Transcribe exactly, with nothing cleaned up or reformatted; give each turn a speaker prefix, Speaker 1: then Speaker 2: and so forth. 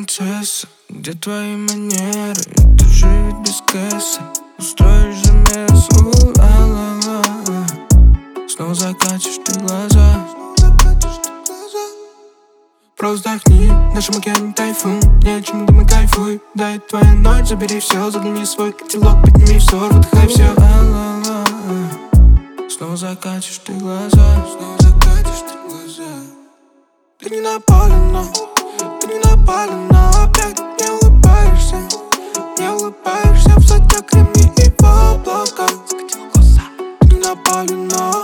Speaker 1: принцесса, где твои манеры? Ты же ведь без кэса, устроишь замесу, ла-ла-ла. Снова закатишь ты глаза. Просто вдохни, в нашем океане тайфун. Не о чем думай, кайфуй. Дай твоя ночь, забери все. Загляни в свой котелок, подними взор, выдыхай все, ла-ла-ла. Снова закатишь ты глаза. Снова закатишь ты глаза. Ты не напалена, ты не напалена. Опять не улыбаешься, не улыбаешься. В зодиак кремни и в облаках. Ты не напалена.